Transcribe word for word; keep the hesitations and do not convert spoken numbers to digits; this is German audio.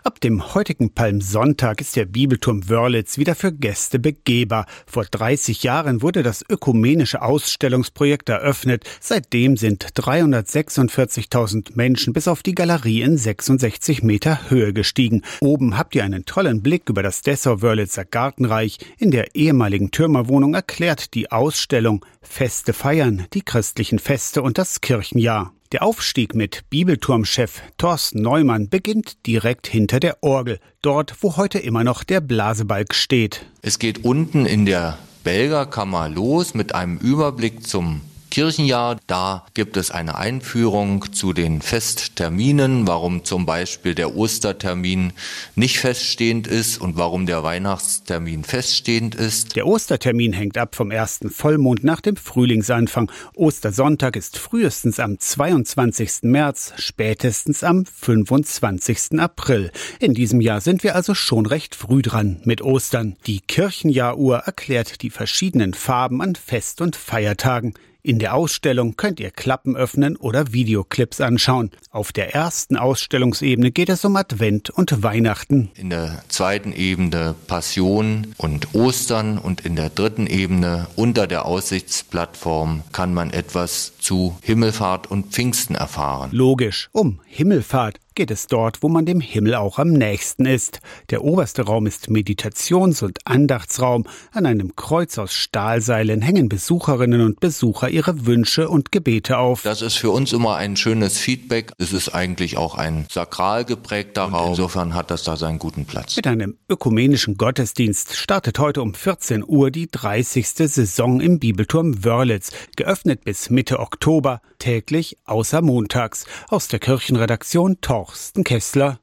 Ab dem heutigen Palmsonntag ist der Bibelturm Wörlitz wieder für Gäste begehbar. Vor dreißig Jahren wurde das ökumenische Ausstellungsprojekt eröffnet. Seitdem sind dreihundertsechsundvierzigtausend Menschen bis auf die Galerie in sechsundsechzig Meter Höhe gestiegen. Oben habt ihr einen tollen Blick über das Dessau-Wörlitzer Gartenreich. In der ehemaligen Türmerwohnung erklärt die Ausstellung Feste feiern, die christlichen Feste und das Kirchenjahr. Der Aufstieg mit Bibelturmchef Thorsten Neumann beginnt direkt hinter der Orgel, dort, wo heute immer noch der Blasebalg steht. Es geht unten in der Belgerkammer los mit einem Überblick zum Kirchenjahr. Da gibt es eine Einführung zu den Festterminen, warum zum Beispiel der Ostertermin nicht feststehend ist und warum der Weihnachtstermin feststehend ist. Der Ostertermin hängt ab vom ersten Vollmond nach dem Frühlingsanfang. Ostersonntag ist frühestens am zweiundzwanzigsten März, spätestens am fünfundzwanzigsten April. In diesem Jahr sind wir also schon recht früh dran mit Ostern. Die Kirchenjahruhr erklärt die verschiedenen Farben an Fest- und Feiertagen. In der Ausstellung könnt ihr Klappen öffnen oder Videoclips anschauen. Auf der ersten Ausstellungsebene geht es um Advent und Weihnachten. In der zweiten Ebene Passion und Ostern und in der dritten Ebene unter der Aussichtsplattform kann man etwas zu Himmelfahrt und Pfingsten erfahren. Logisch, um Himmelfahrt geht es dort, wo man dem Himmel auch am nächsten ist. Der oberste Raum ist Meditations- und Andachtsraum. An einem Kreuz aus Stahlseilen hängen Besucherinnen und Besucher ihre Wünsche und Gebete auf. Das ist für uns immer ein schönes Feedback. Es ist eigentlich auch ein sakral geprägter Raum. Insofern hat das da seinen guten Platz. Mit einem ökumenischen Gottesdienst startet heute um vierzehn Uhr die dreißigste Saison im Bibelturm Wörlitz. Geöffnet bis Mitte Oktober, täglich außer montags. Aus der Kirchenredaktion Thorsten Kessler.